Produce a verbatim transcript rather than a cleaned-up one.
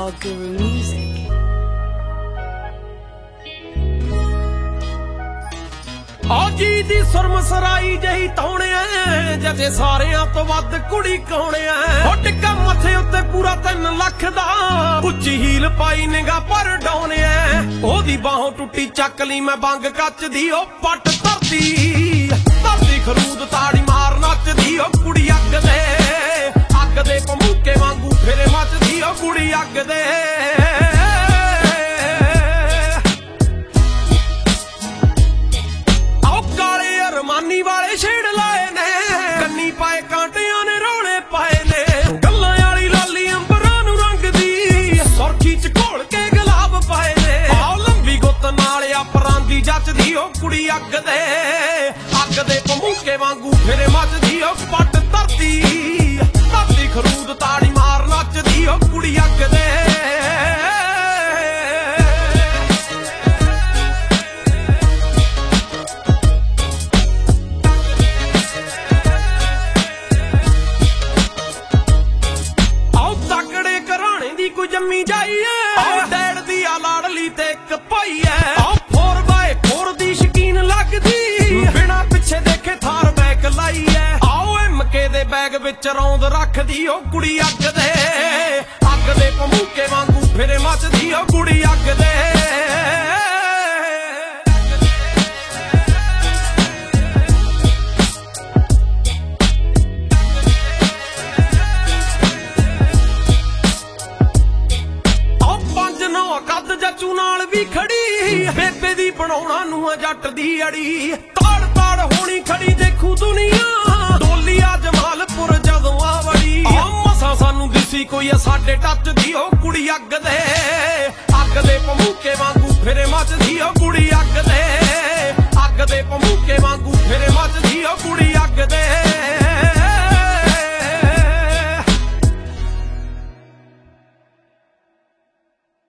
All Guru Music. ਆਜੀ ਦੀ ਸੁਰਮਸਰਾਈ ਜਹੀ ਤੌਣਿਆ ਜਦੇ ਸਾਰਿਆਂ ਤੋਂ ਵੱਧ ਕੁੜੀ ਕੌਣਿਆ ਉੱਡ ਕੇ ਮੱਥੇ ਉੱਤੇ ਪੂਰਾ ਤਿੰਨ ਲੱਖ ਦਾ ਉੱਚੀ ਹੀਲ ਪਾਈ ਨਿਗਾ ਪਰ ਡਾਉਣਿਆ ਉਹਦੀ ਬਾਹੋਂ ਟੁੱਟੀ ਚੱਕ ਲਈ ਮੈਂ ਬੰਗ ਕੱਚ ਦੀ ਉਹ ਪੱਟ ਧਰਦੀ ਧਰਦੀ ਖਰੂਦ ਤਾੜੀ ਮਾਰ ਨੱਚਦੀ ਉਹ ਕੁੜੀ ਅੱਗ ਦੇ ਅੱਗ ਦੇ ਭਮੂਕੇ ਵਾਂਗੂ ਫੇਰੇ ਮੱਚਦੀ ਉਹ ਕੁੜੀ ਅੱਗ ਦੇ ਮਾਨੀ ਵਾਲੇ ਛੇੜ ਲਾਏ ਨੇ ਕੰਨੀ ਪਾਏ ਕਾਂਟਿਆਂ ਨੇ ਰੋਲੇ ਪਾਏ ਨੇ ਗੱਲਾਂ ਵਾਲੀ ਲਾਲੀ ਅੰਬਰਾਂ ਨੂੰ ਰੰਗਦੀ ਸੁਰਖੀ ਚ ਘੋਲ ਕੇ ਗੁਲਾਬ ਪਾਏ ਨੇ ਆਹ ਲੰਬੀ ਗੁੱਤ ਨਾਲ ਆ ਪਰਾਂਦੀ ਜੱਚਦੀ ਉਹ ਕੁੜੀ ਅੱਗ ਦੇ ਅੱਗ ਦੇ ਭਮੂਕੇ ਵਾਂਗੂ ਫੇਰੇ ਮੱਚਦੀ ਉਹ ਪੱਟ ਧਰਦੀ ਧਰਦੀ ਖਰੂਦ ਤਾੜੀ ਮਾਰ ਨੱਚਦੀ ਉਹ ਕੁੜੀ ਅੱਗ ਦੇ ਕੋਈ ਜੰਮੀ ਜਾਈਏ ਡੈਡ ਦੀ ਆ ਲਾੜਲੀ ਤੇ ਇੱਕ ਭਾਈ ਐ ਫੋਰ ਬਾਏ ਫੋਰ ਦੀ ਸ਼ਕੀਨ ਲੱਗਦੀ ਬਿਨਾ ਪਿੱਛੇ ਦੇਖੇ ਥਾਰ ਬੈਕ ਲਾਈ ਐ ਆਓ ਐਮਕੇ ਦੇ ਬੈਗ ਵਿੱਚ ਰੌਂਦ ਰੱਖਦੀ ਉਹ ਕੁੜੀ ਅੱਗ ਦੇ ਅੱਗ ਦੇ ਭਮੂਕੇ ਵਾਂਗੂ ਫੇਰੇ ਮੱਚਦੀ ਉਹ ਕੁੜੀ ਅੱਗ ਦੇ ਕੱਦ ਜੱਚੂ ਨਾਲ ਵੀ ਖੜੀ ਬੇਬੇ ਦੀ ਬਣਾਉਣਾ ਨੂੰ ਜੱਟ ਦੀ ਅੜੀ ਤਾੜ ਤਾੜ ਹੋਣੀ ਖੜੀ ਦੇਖੂ ਦੁਨੀਆ ਡੋਲੀ ਆ ਜਮਾਲਪੁਰ ਜਦੋਂ ਆ ਵੜੀ ਆ ਮਸਾਂ ਸਾਨੂੰ ਦਿਸੀ ਕੋਈ ਆ ਸਾਡੇ ਟੱਚ ਦੀ ਉਹ ਕੁੜੀ ਅੱਗ ਦੇ ਅੱਗ ਦੇ ਭਮੂਕੇ ਵਾਂਗੂ ਫੇਰੇ ਮੱਚਦੀ